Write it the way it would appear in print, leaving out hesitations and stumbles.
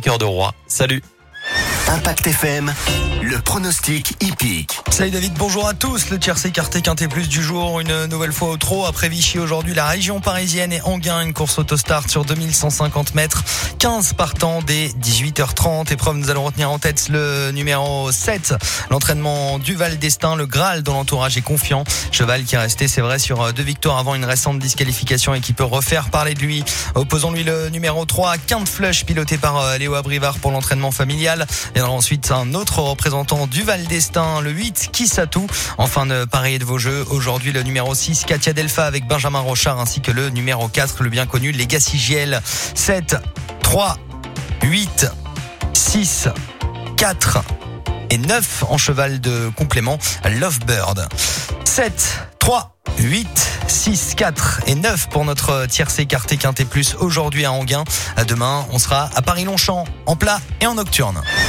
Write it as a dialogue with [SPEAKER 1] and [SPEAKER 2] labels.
[SPEAKER 1] cœur de roi. Salut.
[SPEAKER 2] Impact FM, le pronostic hippique.
[SPEAKER 3] Salut David, bonjour à tous. Le tiercé écarté quinté plus du jour, une nouvelle fois au trot. Après Vichy aujourd'hui, la région parisienne et Enghien, une course autostart sur 2150 mètres. 15 partants dès 18h30. Épreuve, nous allons retenir en tête le numéro 7. L'entraînement du Val d'Estaing, le Graal dont l'entourage est confiant. Cheval qui est resté, c'est vrai, sur 2 victoires avant une récente disqualification et qui peut refaire parler de lui. Opposons-lui le numéro 3, Quinte Flush, piloté par Léo Abrivard pour l'entraînement familial. Viendra ensuite un autre représentant du Val d'Estaing, le 8, Kissatou. Enfin de parier de vos jeux, aujourd'hui le numéro 6, Katia Delpha avec Benjamin Rochard, ainsi que le numéro 4, le bien connu Legacy Giel. 7, 3, 8, 6, 4 et 9 en cheval de complément, Lovebird. 7, 3, 8, 6, 4 et 9 pour notre tiercé écarté quinté plus aujourd'hui à Enghien. Demain, on sera à Paris-Longchamp, en plat et en nocturne.